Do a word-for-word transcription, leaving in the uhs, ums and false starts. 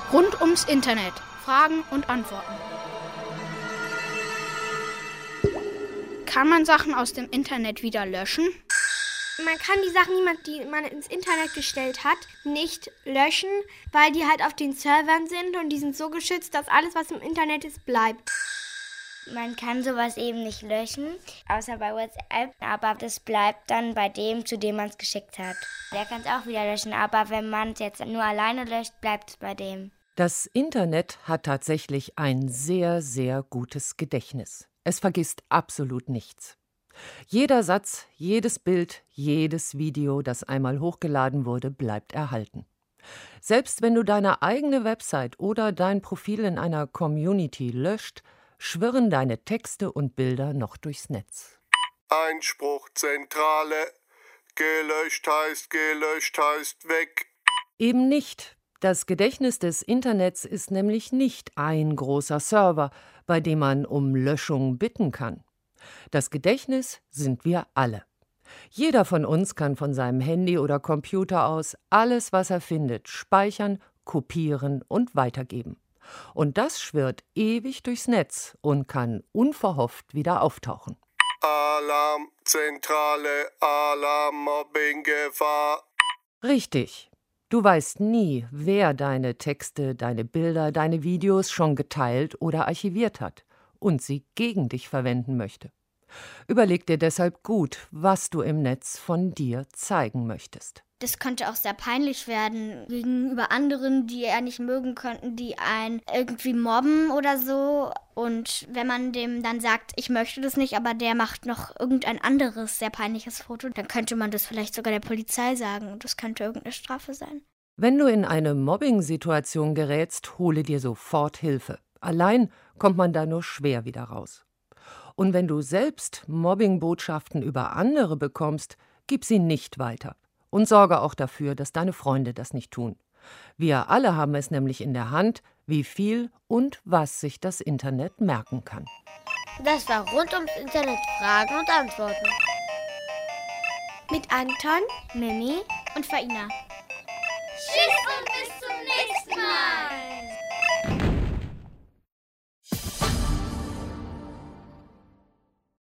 Rund ums Internet. Fragen und Antworten. Kann man Sachen aus dem Internet wieder löschen? Man kann die Sachen, die man ins Internet gestellt hat, nicht löschen, weil die halt auf den Servern sind und die sind so geschützt, dass alles, was im Internet ist, bleibt. Man kann sowas eben nicht löschen, außer bei WhatsApp, aber das bleibt dann bei dem, zu dem man es geschickt hat. Der kann es auch wieder löschen, aber wenn man es jetzt nur alleine löscht, bleibt es bei dem. Das Internet hat tatsächlich ein sehr, sehr gutes Gedächtnis. Es vergisst absolut nichts. Jeder Satz, jedes Bild, jedes Video, das einmal hochgeladen wurde, bleibt erhalten. Selbst wenn du deine eigene Website oder dein Profil in einer Community löscht, schwirren deine Texte und Bilder noch durchs Netz. Einspruchzentrale. Gelöscht heißt, gelöscht heißt weg. Eben nicht. Das Gedächtnis des Internets ist nämlich nicht ein großer Server, bei dem man um Löschung bitten kann. Das Gedächtnis sind wir alle. Jeder von uns kann von seinem Handy oder Computer aus alles, was er findet, speichern, kopieren und weitergeben. Und das schwirrt ewig durchs Netz und kann unverhofft wieder auftauchen. Alarmzentrale, Alarm, Mobbinggefahr. Richtig. Du weißt nie, wer deine Texte, deine Bilder, deine Videos schon geteilt oder archiviert hat und sie gegen dich verwenden möchte. Überleg dir deshalb gut, was du im Netz von dir zeigen möchtest. Das könnte auch sehr peinlich werden gegenüber anderen, die er nicht mögen könnten, die einen irgendwie mobben oder so. Und wenn man dem dann sagt, ich möchte das nicht, aber der macht noch irgendein anderes sehr peinliches Foto, dann könnte man das vielleicht sogar der Polizei sagen und das könnte irgendeine Strafe sein. Wenn du in eine Mobbing-Situation gerätst, hole dir sofort Hilfe. Allein kommt man da nur schwer wieder raus. Und wenn du selbst Mobbing-Botschaften über andere bekommst, gib sie nicht weiter. Und sorge auch dafür, dass deine Freunde das nicht tun. Wir alle haben es nämlich in der Hand, wie viel und was sich das Internet merken kann. Das war rund ums Internet Fragen und Antworten. Mit Anton, Mimi und Faina. Tschüss und bis zum nächsten Mal.